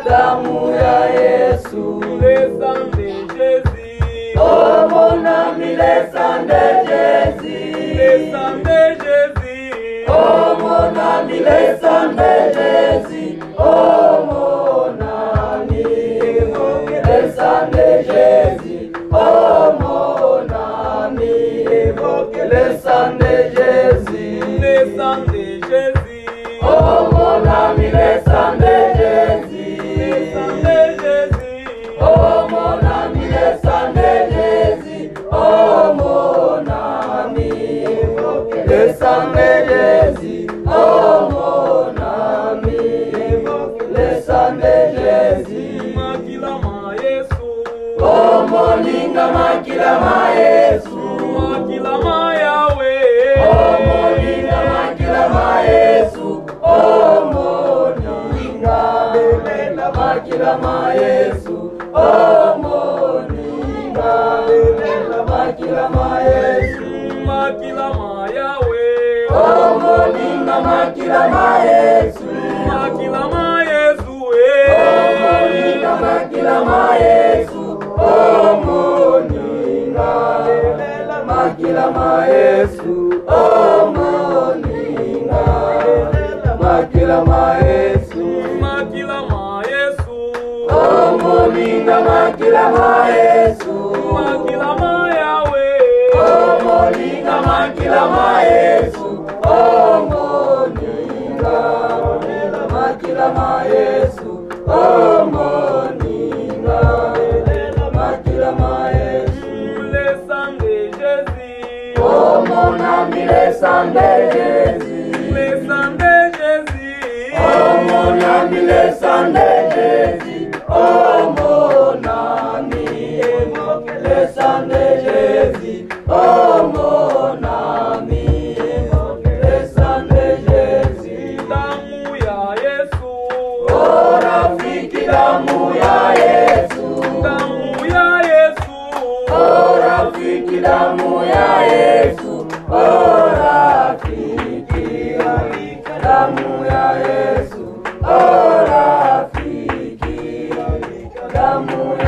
damu ya Yesu. Le sang de Jésus. Oh mon ami, le sang de Jésus. Le sang de Jésus. Oh mon ami, le sang de Jésus. Oh mon ami, le sang de Jésus. Oh mon ami, le sang de Jésus. Le sang de Jésus. Oh mon ami, le sang de Jésus. Le sang de Jésus. Oh mon ami, le sang de Jésus. Oh mon ami, le sang de Jésus. Oh mon ami, le sang de Jésus. Makilama Yesu. Oh moninga makilama Yesu. Makilama Yahweh. Oh moninga makilama Yesu. Oh moninga belela makilama Yesu. Oh moninga belela makilama Yesu. Makilama Yahweh. Oh moninga makilama Yesu. Makilama Yesu. Oh moninga makilama Yesu. Oh moninga belela makilama Yesu. Oh moninga belela makilama Yesu. Makilama Yesu. Oh moninga makilama Yesu. Makilama Yahweh. Oh moninga makilama Yesu. Oh moninga belela makilama Yesu. Oh moninga belela makilama Yesu. Le sang de Jésus. Oh mon ami, le sang de Jésus. Le sang de Jésus. Oh mon ami, le sang de Jésus. Oh mon ami, évoque le sang de Jésus. Oh mon ami, évoque le sang de Jésus. Damu ya Yesu. Oh rafiki, damu ya Yesu. Damu ya Yesu. Oh rafiki, damu ya Yesu. Oh rafiki, damu ya Yesu. Oh rafiki, damu